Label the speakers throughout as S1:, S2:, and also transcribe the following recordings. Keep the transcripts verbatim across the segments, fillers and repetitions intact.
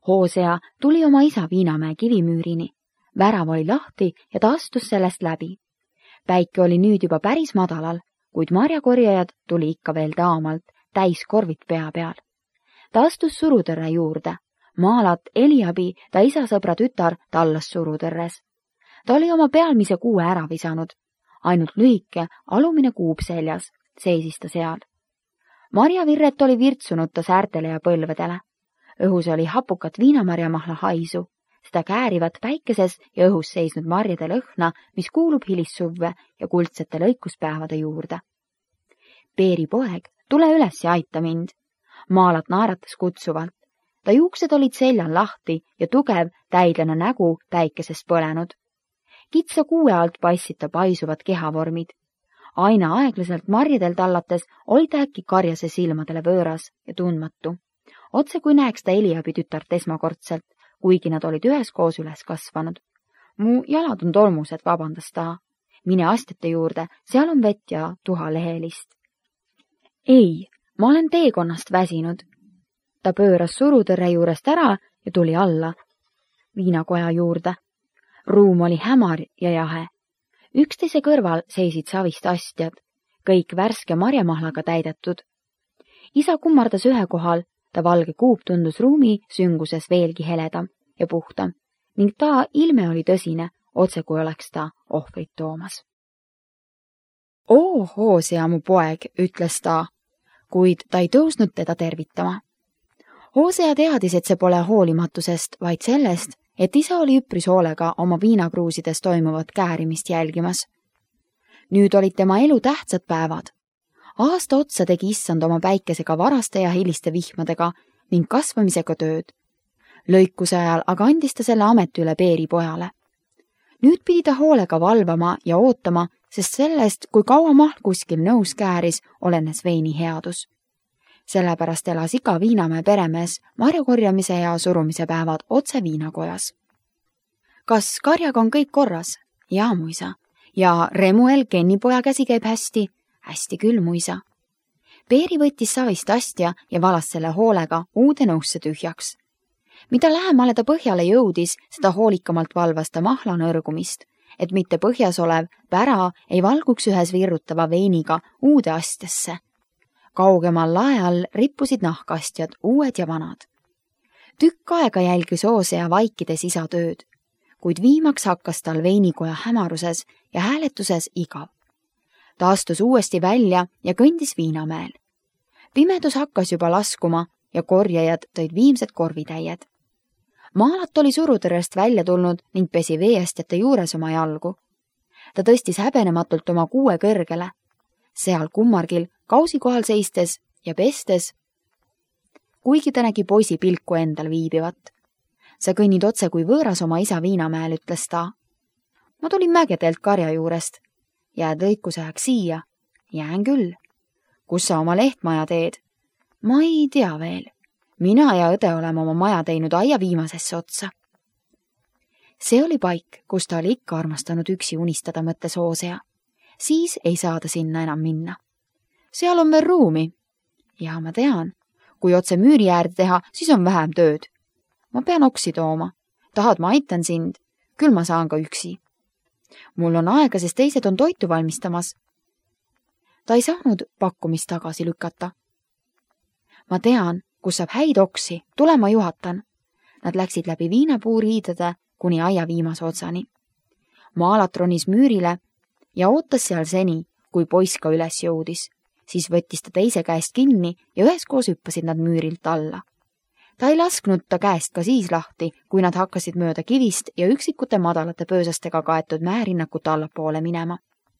S1: Hoosea tuli oma isa Viinamäe kivimüürini. Värav oli lahti ja ta astus sellest läbi. Päike oli nüüd juba päris madalal, kuid marjakorjajad tuli ikka veel daamalt, täis korvid pea peal. Ta astus surutõrre juurde. Maalat, Eliabi, ta isa sõbra tütar, tallas surutõrres. Ta oli oma pealmise kuue ära visanud. Ainult lühike, alumine kuub seljas, seisis ta seal. Marjavirret oli virtsunud ta säärtele ja põlvedele. Õhus oli hapukat viinamarjamahla haisu, seda käärivat päikeses ja õhus seisnud marjade lõhna, mis kuulub hilissuvve ja kuldsete lõikuspäevade juurde. Peeri poeg, tule üles ja aita mind. Maalat naeratas kutsuvalt. Ta juuksed olid seljal lahti ja tugev, täidlane nägu päikesest põlenud. Kitsa kuue alt paissid ta paisuvad kehavormid. Aina aeglaselt marjadel tallates oli ta äkki karjase silmadele võõras ja tundmatu. Otse kui näeks ta Eliabi tütart esmakordselt, kuigi nad olid üheskoos üles kasvanud. Mu jalad on tolmused, vabandas ta. Mine astjate juurde, seal on vett ja tuha lehelist. Ei, ma olen teekonnast väsinud. Ta pööras surutõrre juurest ära ja tuli alla viinakoja juurde. Ruum oli hämar ja jahe. Üksteise kõrval seisid savist astjad, kõik värske marjamahlaga täidetud. Isa kummardas ühe kohal, ta valge kuup tundus ruumi sünguses veelgi heledam ja puhtam ning ta ilme oli tõsine, otse kui oleks ta ohvrit toomas. Oo, Hoosea, mu poeg, ütles ta, kuid ta ei tõusnud teda tervitama. Hoosea teadis, et see pole hoolimatusest, vaid sellest, et isa oli üpris hoolega oma viinakruusides toimuvat käärimist jälgimas. Nüüd olid tema elu tähtsad päevad. Aasta otsa tegi issand oma päikesega varaste ja hiliste vihmadega ning kasvamisega tööd. Lõikuse ajal aga andis ta selle ameti üle Peeri pojale. Nüüd pidi ta hoolega valvama ja ootama, sest sellest, kui kaua mahl kuskil nõus kääris, olenes veini headus. Sellepärast elas iga Viinamäe peremees marjakorjamise ja surumise päevad otse viinakojas. Kas karjaga on kõik korras? Jaa, mu isa. Ja Remuel, Kennipoja käsi käib hästi? Hästi küll, mu isa. Peeri võttis savist astja ja valas selle hoolega uude nõusse tühjaks. Mida lähemale ta põhjale jõudis, seda hoolikamalt valvas ta mahla nõrgumist, et mitte põhjas olev pära ei valguks ühes virrutava veiniga uude astjasse. Kaugemal lae all rippusid nahkastjad, uued ja vanad. Tükk aega jälgis Hoosea vaikides isa tööd, kuid viimaks hakkas tal veinikoja hämaruses ja hääletuses igav. Ta astus uuesti välja ja kõndis Viinamäel. Pimedus hakkas juba laskuma ja korjajad tõid viimsed korvitäied. Maalat oli surutõrrest välja tulnud ning pesi veeastjate juures oma jalgu. Ta tõstis häbenematult oma kuue kõrgele. Seal kummargil kausi kohal seistes ja pestes, kuigi ta nägi poisi pilku endal viibivat. Sa kõnnid otse kui võõras oma isa Viinamäel, ütles ta. Ma tulin mägedelt karja juurest. Jääd lõikuse ajaks siia? Jään küll. Kus sa oma lehtmaja teed? Ma ei tea veel. Mina ja õde oleme oma maja teinud aia viimasesse otsa. See oli paik, kus ta oli ikka armastanud üksi unistada, mõtles Hoosea. Siis ei saa ta sinna enam minna. Seal on veel ruumi. Ja ma tean. Kui otse müüri äärde teha, siis on vähem tööd. Ma pean oksi tooma. Tahad, ma aitan sind. Küll ma saan ka üksi. Mul on aega, sest teised on toitu valmistamas. Ta ei saanud pakkumist tagasi lükata. Ma tean, kus saab häid oksi. Tule, ma juhatan. Nad läksid läbi viinapuuriidade kuni aia viimase otsani. Maalat ronis müürile ja ootas seal seni, kui poiss ka üles jõudis. Siis võttis ta teise käest kinni ja üheskoos hüppasid nad müürilt alla. Ta ei lasknud ta käest ka siis lahti, kui nad hakkasid mööda kivist ja üksikute madalate pöösastega kaetud määrinnakut allapoole minema.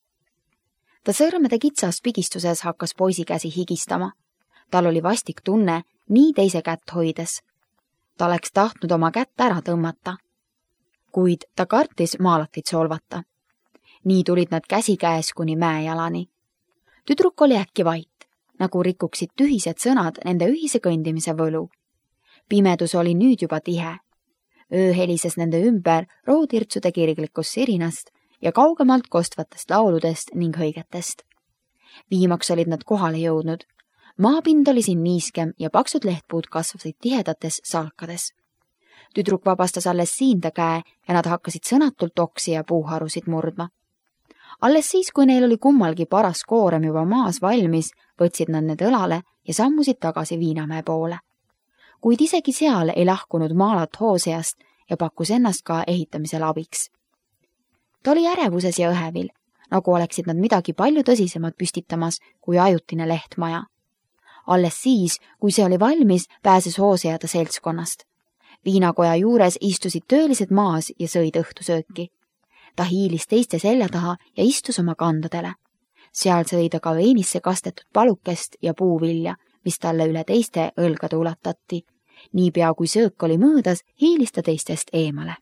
S1: Ta sõrmede kitsas pigistuses hakkas poisi käsi higistama. Tal oli vastik tunne nii teise kätt hoides. Ta oleks tahtnud oma kätt ära tõmmata. Kuid ta kartis Maalatit solvata. Nii tulid nad käsi käes kuni mäejalani. Tüdruk oli äkki vait, nagu rikuksid tühised sõnad nende ühise kõndimise võlu. Pimedus oli nüüd juba tihe. Öö helises nende ümber rohutirtsude kirglikust sirinast ja kaugemalt kostvatest lauludest ning hõigetest. Viimaks olid nad kohale jõudnud. Maapind oli siin niiskem ja paksud lehtpuud kasvasid tihedates salkades. Tüdruk vabastas alles siinde käe ja nad hakkasid sõnatult oksi ja puuharusid murdma. Alles siis, kui neil oli kummalgi paras koorem juba maas valmis, võtsid nad need õlale ja sammusid tagasi Viinamäe poole. Kuid isegi seal ei lahkunud Maalat Hooseast ja pakkus ennast ka ehitamisel abiks. Ta oli ärevuses ja õhevil, nagu oleksid nad midagi palju tõsisemad püstitamas kui ajutine lehtmaja. Alles siis, kui see oli valmis, pääses Hoosea ta seltskonnast. Viinakoja juures istusid töölised maas ja sõid õhtusööki. Ta hiilis teiste selja taha ja istus oma kandadele. Seal sõi ta ka veinisse kastetud palukest ja puuvilja, mis talle üle teiste õlgade ulatati. Niipea kui söök oli möödas, hiilis ta teistest eemale.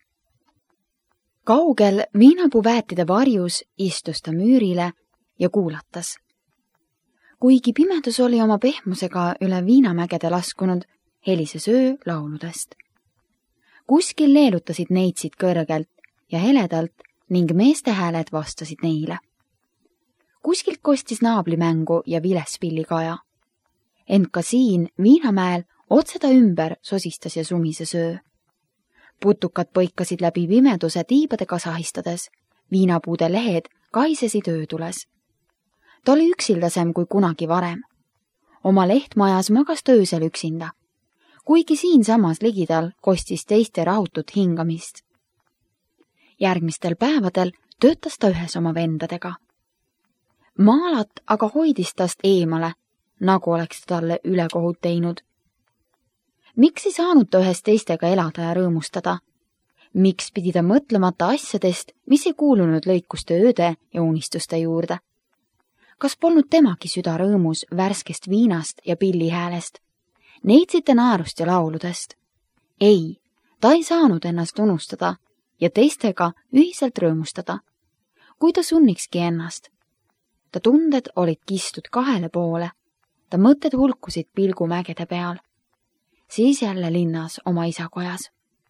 S1: Kaugel viinapuu väetide varjus istus ta müürile ja kuulatas. Kuigi pimedus oli oma pehmusega üle Viinamägede laskunud, helises öö lauludest. Kuskil leelutasid neitsid kõrgelt ja heledalt ning meeste hääled vastasid neile. Kuskilt kostis naablimängu ja viles pillikaja. Ent ka siin Viinamäel otse ta ümber sosistas ja sumise söö. Putukad põikasid läbi pimeduse tiibadega sahistades, viinapuude lehed kaisesid öötules. Ta oli üksildasem kui kunagi varem. Oma lehtmajas magas ta öösel üksinda, kuigi siin samas ligidal kostis teiste rahutut hingamist. Järgmistel päevadel töötas ta ühes oma vendadega. Maalat aga hoidis tast eemale, nagu oleks ta talle ülekohut teinud. Miks ei saanud ta ühes teistega elada ja rõõmustada? Miks pidi ta mõtlemata asjadest, mis ei kuulunud lõikuste ööde ja unistuste juurde? Kas polnud temagi süda rõõmus värskest viinast ja pillihäälest, neitsite naerust ja lauludest? Ei, ta ei saanud ennast unustada ja teistega ühiselt rõõmustada, kui ta sunnikski ennast. Ta tunded olid kistud kahele poole, ta mõtted hulkusid pilgumägede peal. Siis jälle linnas oma isakojas.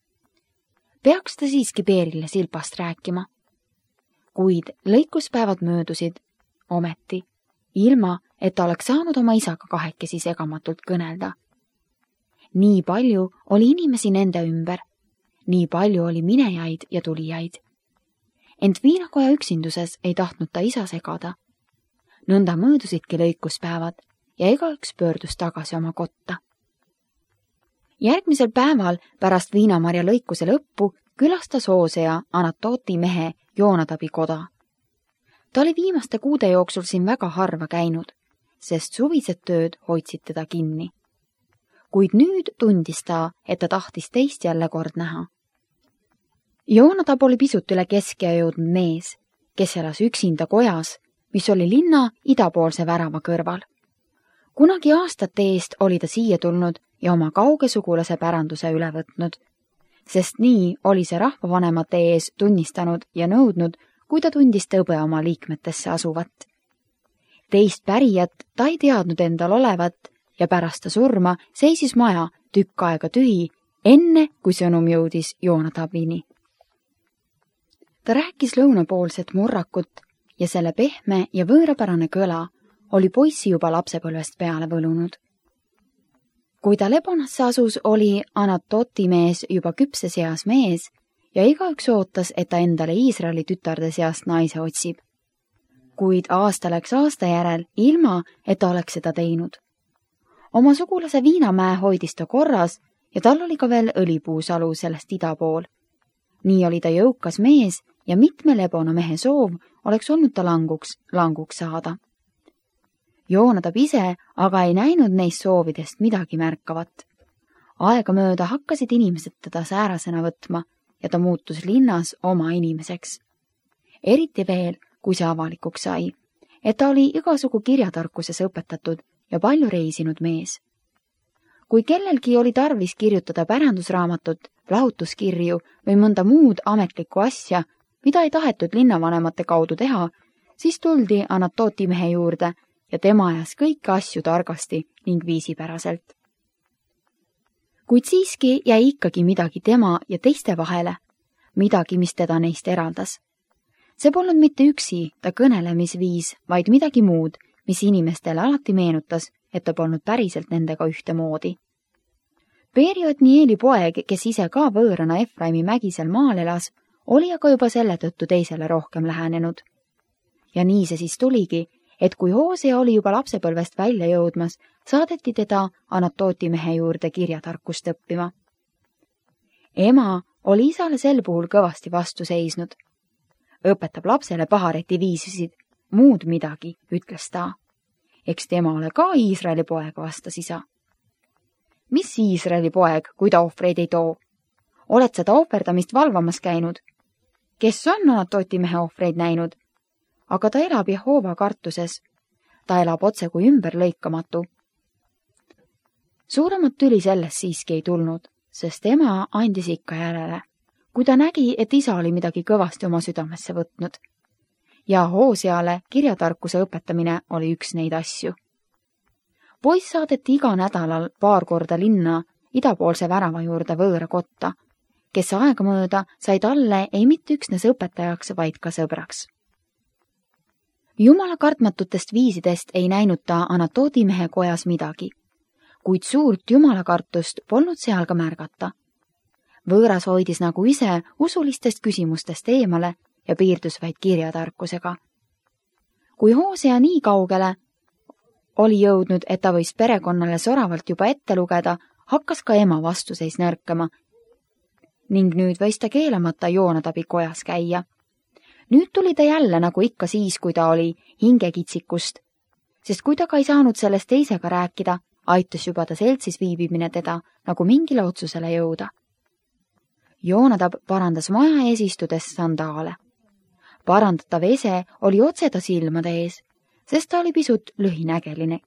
S1: Peaks ta siiski Peerile Silpast rääkima. Kuid lõikuspäevad möödusid, ometi, ilma, et ta oleks saanud oma isaga kahekesi segamatult kõnelda. Nii palju oli inimesi nende ümber, nii palju oli minejaid ja tulijaid. Ent viinakoja üksinduses ei tahtnud ta isa segada. Nõnda möödusidki lõikuspäevad ja igaüks pöördus tagasi oma kotta. Järgmisel päeval pärast Viinamarja lõikuse lõppu külastas Hoosea Anatooti mehe Joonatabi koda. Ta oli viimaste kuude jooksul siin väga harva käinud, sest suvised tööd hoidsid teda kinni. Kuid nüüd tundis ta, et ta tahtis teist jälle kord näha. Joonatab oli pisut üle keskea jõudnud mees, kes elas üksinda kojas, mis oli linna idapoolse värava kõrval. Kunagi aastate eest oli ta siia tulnud ja oma kauge sugulase päranduse üle võtnud, sest nii oli see rahvavanemate ees tunnistanud ja nõudnud, kui ta tundis tõbe oma liikmetesse asuvat. Teist pärijat ta ei teadnud endal olevat ja pärast ta surma seisis maja tükk aega tühi, enne kui sõnum jõudis Joonatabini. Ta rääkis lõunapoolset murrakut ja selle pehme ja võõrapärane kõla oli poissi juba lapsepõlvest peale võlunud. Kui ta Lebonasse asus, oli Anatoti mees juba küpses eas mees ja igaüks ootas, et ta endale Iisraeli tütarde seast naise otsib. Kuid aasta läks aasta järel, ilma, et ta oleks seda teinud. Oma sugulase Viinamäe hoidis ta korras ja tal oli ka veel õlipuusalu sellest ida pool. Nii oli ta jõukas mees ja mitme Lebona mehe soov oleks olnud ta languks, languks saada. Joonatab ise aga ei näinud neist soovidest midagi märkavat. Aegamööda hakkasid inimesed teda säärasena võtma ja ta muutus linnas oma inimeseks. Eriti veel, kui see avalikuks sai, et ta oli igasugu kirjatarkuses õpetatud ja palju reisinud mees. Kui kellelgi oli tarvis kirjutada pärandusraamatut, lahutuskirju või mõnda muud ametlikku asja, mida ei tahetud linnavanemate kaudu teha, siis tuldi Anatoti mehe juurde ja tema ajas kõiki asju targasti ning viisipäraselt. Kuid siiski jäi ikkagi midagi tema ja teiste vahele, midagi, mis teda neist eraldas. See polnud mitte üksi ta kõnelemisviis, vaid midagi muud, mis inimestele alati meenutas, et ta polnud päriselt nendega ühte moodi. Peeri Otnieli poeg, kes ise ka võõrana Efraimi mägisel maal elas, oli aga juba selle tõttu teisele rohkem lähenenud. Ja nii see siis tuligi, et kui Hosea oli juba lapsepõlvest välja jõudmas, saadeti teda Anatooti mehe juurde kirjatarkust õppima. Ema oli isale sel puhul kõvasti vastu seisnud. Õpetab lapsele pahareti viisisid, muud midagi, ütles ta. Eks tema ole ka Iisraeli poeg, vastas isa. Mis Iisraeli poeg, kui ta ohvreid ei too? Oled sa ta ohverdamist valvamas käinud? Kes on Anatooti mehe ohvreid näinud? Aga ta elab Jehova kartuses. Ta elab otse kui ümber lõikamatu. Suuremat tüli sellest siiski ei tulnud, sest ema andis ikka järele, kui ta nägi, et isa oli midagi kõvasti oma südamesse võtnud. Ja Hoseale kirjatarkuse õpetamine oli üks neid asju. Poiss saadeti iga nädalal paar korda linna idapoolse värava juurde võõra kotta, kes aegamööda sai talle ei mitte üksnes õpetajaks, vaid ka sõbraks. Jumala kartmatutest viisidest ei näinud ta Anatooti mehe kojas midagi, kuid suurt jumalakartust polnud seal ka märgata. Võõras hoidis nagu ise usulistest küsimustest eemale ja piirdus vaid kirjatarkusega. Kui Hosea nii kaugele oli jõudnud, et ta võis perekonnale soravalt juba ette lugeda, hakkas ka ema vastuseis nõrkama ning nüüd võis ta keelamata Joonadabi kojas käia. Nüüd tuli ta jälle nagu ikka siis, kui ta oli hingekitsikust, sest kui ta ka ei saanud sellest teisega rääkida, aitas juba ta seltsis viibimine teda nagu mingile otsusele jõuda. Joonadab parandas maja ees istudes sandaale. Parandatav ese oli otse ta silmade ees, sest ta oli pisut lühinägeline.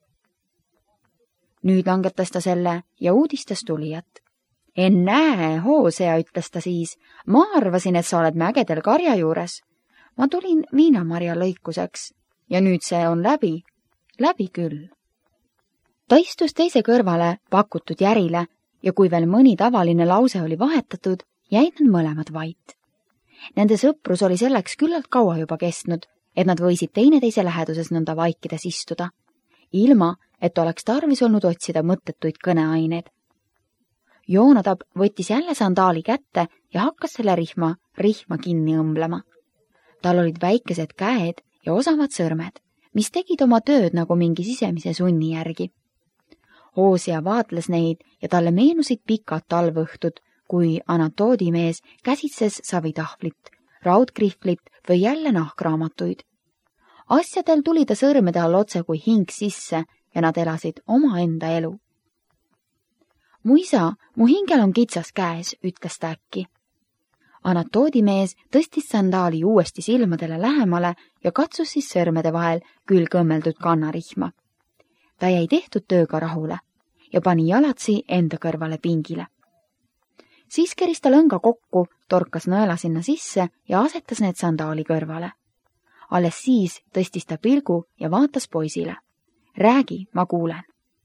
S1: Nüüd langetas ta selle ja uudistas tulijat. Ennäe, Hosea, ütles ta siis, ma arvasin, et sa oled mägedel karja juures. Ma tulin viinamarja lõikuseks ja nüüd see on läbi, läbi küll. Ta istus teise kõrvale pakutud järile ja kui veel mõni tavaline lause oli vahetatud, jäid nad mõlemad vait. Nende sõprus oli selleks küllalt kaua juba kestnud, et nad võisid teineteise läheduses nõnda vaikides istuda, ilma, et oleks tarvis olnud otsida mõttetuid kõneaineid. Joonadab võttis jälle sandaali kätte ja hakkas selle rihma, rihma kinni õmblema. Tal olid väikesed käed ja osavad sõrmed, mis tegid oma tööd nagu mingi sisemise sunni järgi. Hosea vaatles neid ja talle meenusid pikad talvõhtud, kui Anatoodi mees käsitses savitahvlit, raudkrihvlit või jälle nahkraamatuid. Asjadel tuli ta sõrmede all otse kui hing sisse ja nad elasid omaenda elu. Mu isa, mu hingel on kitsas käes, ütles ta äkki. Anatoodi mees tõstis sandaali uuesti silmadele lähemale ja katsus siis sõrmede vahel küll kõmmeldud kannarihma. Ta jäi tehtud tööga rahule ja pani jalatsi enda kõrvale pingile. Siis keris ta lõnga kokku, torkas nõela sinna sisse ja asetas need sandaali kõrvale. Alles siis tõstis ta pilgu ja vaatas poisile. Räägi, ma kuulen.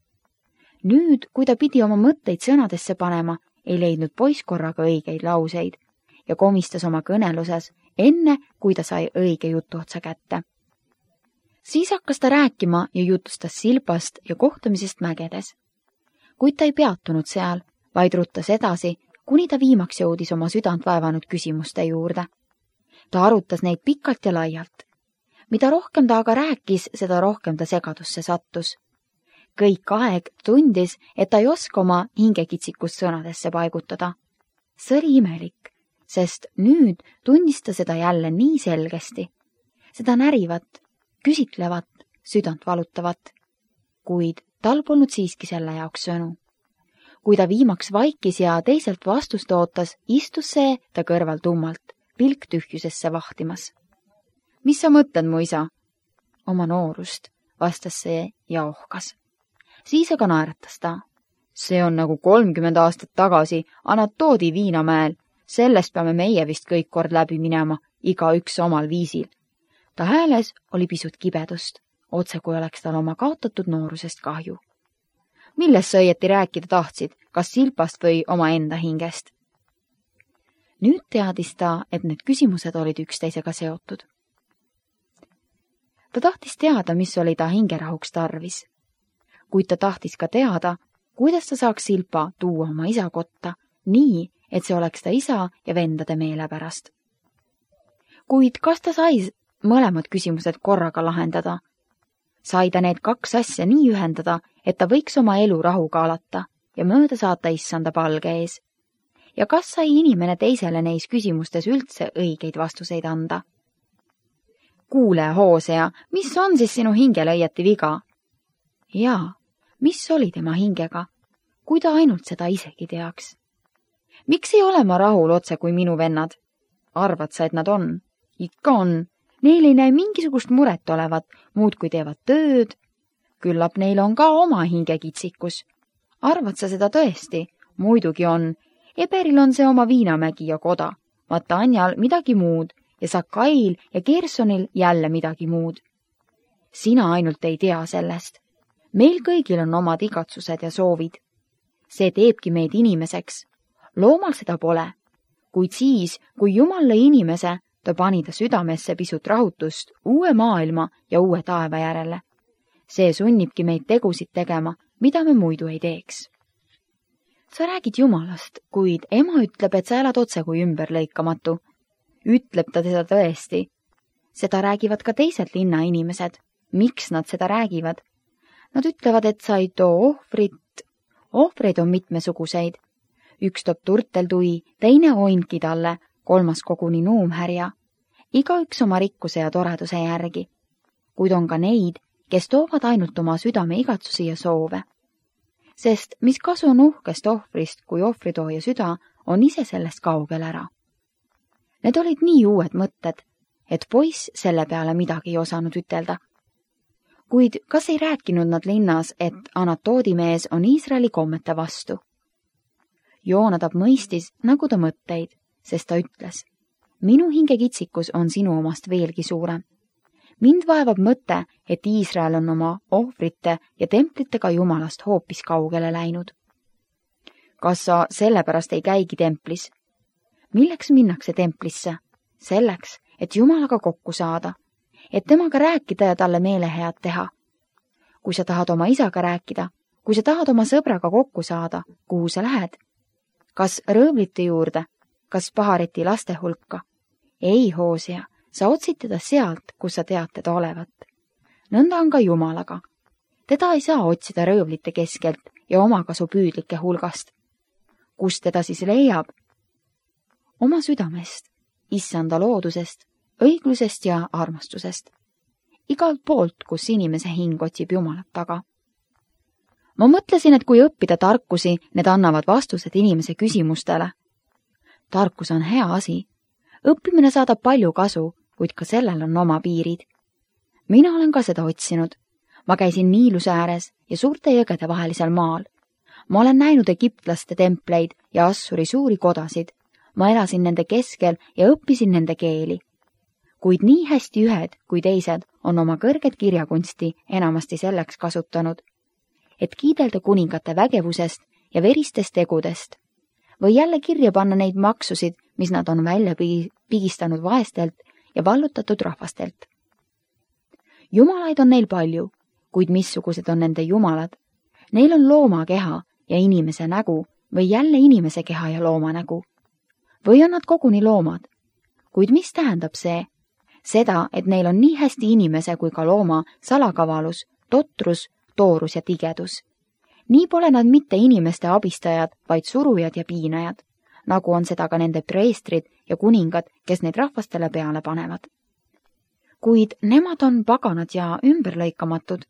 S1: Nüüd, kui ta pidi oma mõtteid sõnadesse panema, ei leidnud poiss korraga õigeid lauseid ja komistas oma kõneluses, enne kui ta sai õige jutu otsa kätte. Siis hakkas ta rääkima ja jutustas Silpast ja kohtumisest mägedes. Kuid ta ei peatunud seal, vaid ruttas edasi, kuni ta viimaks jõudis oma südant vaevanud küsimuste juurde. Ta arutas neid pikalt ja laialt. Mida rohkem ta aga rääkis, seda rohkem ta segadusse sattus. Kõik aeg tundis, et ta ei oska oma hingekitsikust sõnadesse paigutada. See oli imelik, sest nüüd tundis ta seda jälle nii selgesti. Seda närivat, küsitlevat, südant valutavat. Kuid tal polnud siiski selle jaoks sõnu. Kui ta viimaks vaikis ja teiselt vastust ootas, istus see ta kõrval tummalt, pilk tühjusesse vahtimas. Mis sa mõtled, mu isa? Oma noorust, vastas see ja ohkas. Siis aga naeratas ta. See on nagu kolmkümmend aastat tagasi Anatoodi Viinamäel. Sellest peame meie vist kõik kord läbi minema, iga üks omal viisil. Ta hääles oli pisut kibedust, otse kui oleks tal oma kaotatud noorusest kahju. Millest sa õieti rääkida tahtsid, kas Silpast või oma enda hingest? Nüüd teadis ta, et need küsimused olid üksteisega seotud. Ta tahtis teada, mis oli ta hingerahuks tarvis. Kuid ta tahtis ka teada, kuidas ta saaks Silpa tuua oma isa kotta nii, et see oleks ta isa ja vendade meele pärast. Kuid kas ta sai mõlemad küsimused korraga lahendada? Sai ta need kaks asja nii ühendada, et ta võiks oma elu rahuga alata ja mööda saata issanda palge ees? Ja kas sai inimene teisele neis küsimustes üldse õigeid vastuseid anda? Kuule, Hosea, mis on siis sinu hingele õieti viga? Jaa, mis oli tema hingega, kui ta ainult seda isegi teaks? Miks ei ole ma rahul otse kui minu vennad? Arvad sa, et nad on? Ikka on. Neil ei näe mingisugust muret olevat, muud kui teevad tööd. Küllap neil on ka oma hingekitsikus. Arvad sa seda tõesti? Muidugi on. Eberil on see oma viinamägi ja koda. Matanjal midagi muud ja Sakail ja Gersonil jälle midagi muud. Sina ainult ei tea sellest. Meil kõigil on omad igatsused ja soovid. See teebki meid inimeseks. Loomal seda pole. Kuid siis, kui Jumal lõi inimese, ta pani ta südamesse pisut rahutust uue maailma ja uue taeva järele. See sunnibki meid tegusid tegema, mida me muidu ei teeks. Sa räägid Jumalast, kuid ema ütleb, et sa elad otse kui ümberlõikamatu. Ütleb ta seda tõesti. Seda räägivad ka teised linna inimesed. Miks nad seda räägivad? Nad ütlevad, et sa ei too ohvrit. Ohvreid on mitmesuguseid. Üks toob turteltui, teine oinki talle, kolmas koguni nuumhärja. Igaüks oma rikkuse ja toreduse järgi. Kuid on ka neid, kes toovad ainult oma südame igatsusi ja soove. Sest mis kasu on uhkest ohvrist, kui ohvritooja süda on ise sellest kaugel ära. Need olid nii uued mõtted, et poiss selle peale midagi ei osanud ütelda. Kuid kas ei rääkinud nad linnas, et Anatoodi mees on Iisraeli kommete vastu? Joonadab mõistis nagu ta mõtteid, sest ta ütles, minu hingekitsikus on sinu omast veelgi suurem. Mind vaevab mõte, et Iisrael on oma ohvrite ja templitega Jumalast hoopis kaugele läinud. Kas sa sellepärast ei käigi templis? Milleks minnakse templisse? Selleks, et Jumalaga kokku saada, et temaga rääkida ja talle meelehead teha. Kui sa tahad oma isaga rääkida, kui sa tahad oma sõbraga kokku saada, kuhu sa lähed? Kas rõõvlite juurde? Kas pahareti laste hulka? Ei, Hosea, sa otsid teda sealt, kus sa tead teda olevat. Nõnda on ka Jumalaga. Teda ei saa otsida rõõvlite keskelt ja omakasu püüdlike hulgast. Kus teda siis leiab? Oma südamest, issanda loodusest, õiglusest ja armastusest. Igalt poolt, kus inimese hing otsib Jumalat taga. Ma mõtlesin, et kui õppida tarkusi, need annavad vastused inimese küsimustele. Tarkus on hea asi. Õppimine saadab palju kasu, kuid ka sellel on oma piirid. Mina olen ka seda otsinud. Ma käisin Niiluse ääres ja suurte jõgede vahelisel maal. Ma olen näinud egiptlaste templeid ja Assuri suuri kodasid. Ma elasin nende keskel ja õppisin nende keeli. Kuid nii hästi ühed kui teised on oma kõrget kirjakunsti enamasti selleks kasutanud, et kiidelda kuningate vägevusest ja veristest tegudest, või jälle kirja panna neid maksusid, mis nad on välja pigistanud vaestelt ja vallutatud rahvastelt. Jumalaid on neil palju, kuid missugused on nende jumalad? Neil on looma keha ja inimese nägu või jälle inimese keha ja looma nägu. Või on nad koguni loomad? Kuid mis tähendab see? Seda, et neil on nii hästi inimese kui ka looma salakavalus, totrus, toorus ja tigedus. Nii pole nad mitte inimeste abistajad, vaid surujad ja piinajad, nagu on seda ka nende preestrid ja kuningad, kes neid rahvastele peale panevad. Kuid nemad on paganad ja ümberlõikamatud.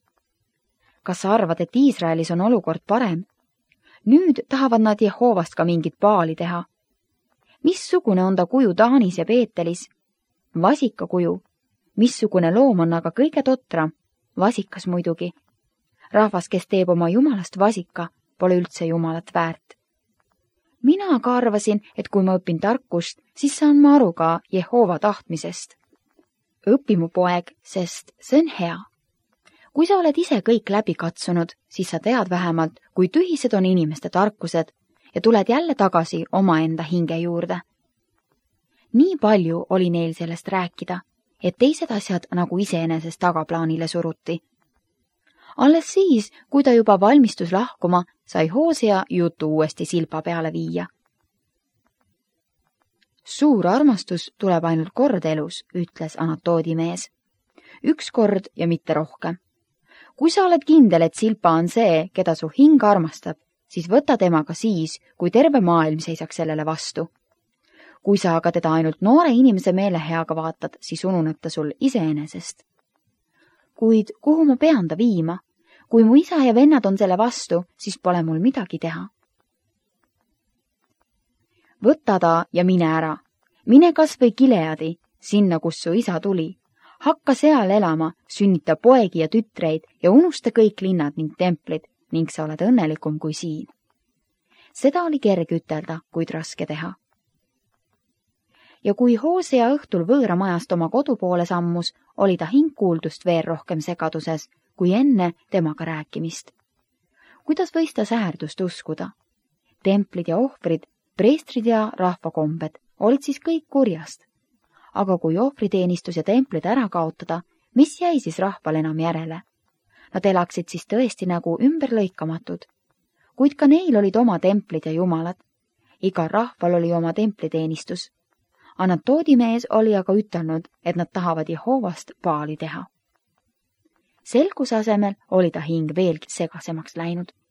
S1: Kas sa arvad, et Iisraelis on olukord parem? Nüüd tahavad nad Jehoovast ka mingit paali teha. Missugune on ta kuju Taanis ja Peetelis? Vasika kuju. Missugune loom on aga kõige totram? Vasikas muidugi. Rahvas, kes teeb oma jumalast vasika, pole üldse jumalat väärt. Mina aga arvasin, et kui ma õpin tarkust, siis saan ma aru ka Jehoova tahtmisest. Õpi mu poeg, sest see on hea. Kui sa oled ise kõik läbi katsunud, siis sa tead vähemalt, kui tühised on inimeste tarkused ja tuled jälle tagasi omaenda hinge juurde. Nii palju oli neil sellest rääkida, et teised asjad nagu iseenesest tagaplaanile suruti. Alles siis, kui ta juba valmistus lahkuma, sai Hosea jutu uuesti silpa peale viia. Suur armastus tuleb ainult kord elus, ütles Anatoodi mees. Üks kord ja mitte rohkem. Kui sa oled kindel, et Silpa on see, keda su hing armastab, siis võta temaga siis, kui terve maailm seisaks sellele vastu. Kui sa aga teda ainult noore inimese meeleheaga vaatad, siis ununeb ta sul iseenesest. Kuid kuhu ma pean ta viima? Kui mu isa ja vennad on selle vastu, siis pole mul midagi teha. Võta ta ja mine ära. Mine kas või Gileadi, sinna, kus su isa tuli. Hakka seal elama, sünnita poegi ja tütreid ja unusta kõik linnad ning templid ning sa oled õnnelikum kui siin. Seda oli kerge ütelda, kuid raske teha. Ja kui Hosea õhtul võõra majast oma kodu poole sammus, oli ta hing kuuldust veel rohkem segaduses, kui enne temaga rääkimist. Kuidas võis ta säärdust uskuda? Templid ja ohvrid, preestrid ja rahvakombed olid siis kõik kurjast. Aga kui ohvriteenistus ja templid ära kaotada, mis jäi siis rahval enam järele? Nad elaksid siis tõesti nagu ümberlõikamatud. Kuid ka neil olid oma templid ja jumalad. Igal rahval oli oma templiteenistus. Anatoodi mees oli aga ütelnud, et nad tahavad Jehovast paali teha. Selguse asemel oli ta hing veelgi segasemaks läinud.